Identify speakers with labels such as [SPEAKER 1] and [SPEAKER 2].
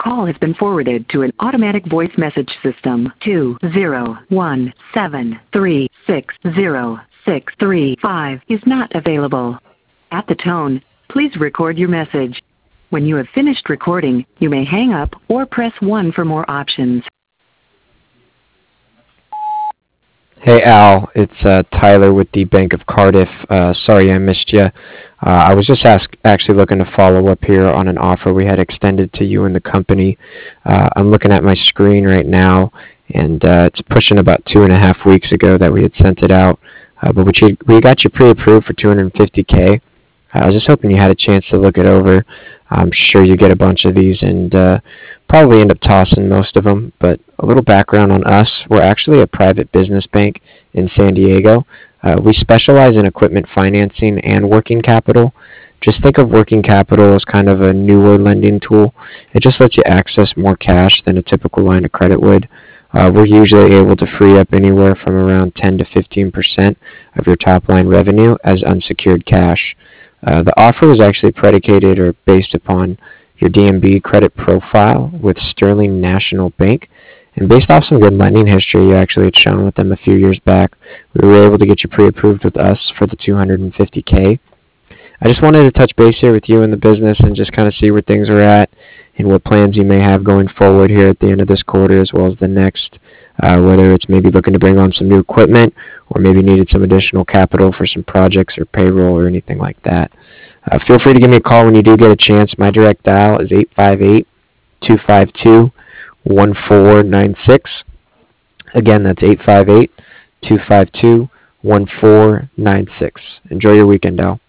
[SPEAKER 1] call has been forwarded to an automatic voice message system. 20173606335 is not available. At the tone, please record your message. When you have finished recording, you may hang up or press 1 for more options.
[SPEAKER 2] Hey Al, it's Tyler with the Bank of Cardiff. Sorry I missed you. I was just actually looking to follow up here on an offer we had extended to you and the company. I'm looking at my screen right now, and it's pushing about 2.5 weeks ago that we had sent it out. But we got you pre-approved for $250K. I was just hoping you had a chance to look it over. I'm sure you get a bunch of these and probably end up tossing most of them. But a little background on us. We're actually a private business bank in San Diego. We specialize in equipment financing and working capital. Just think of working capital as kind of a newer lending tool. It just lets you access more cash than a typical line of credit would. We're usually able to free up anywhere from around 10 to 15% of your top line revenue as unsecured cash. The offer was actually predicated or based upon your DNB credit profile with Sterling National Bank. And based off some good lending history you actually had shown with them a few years back, we were able to get you pre-approved with us for the $250K. I just wanted to touch base here with you in the business and just kind of see where things are at and what plans you may have going forward here at the end of this quarter as well as the next, whether it's maybe looking to bring on some new equipment or maybe needed some additional capital for some projects or payroll or anything like that. Feel free to give me a call when you do get a chance. My direct dial is 858-252-1496. Again, that's 858-252-1496. Enjoy your weekend, Al.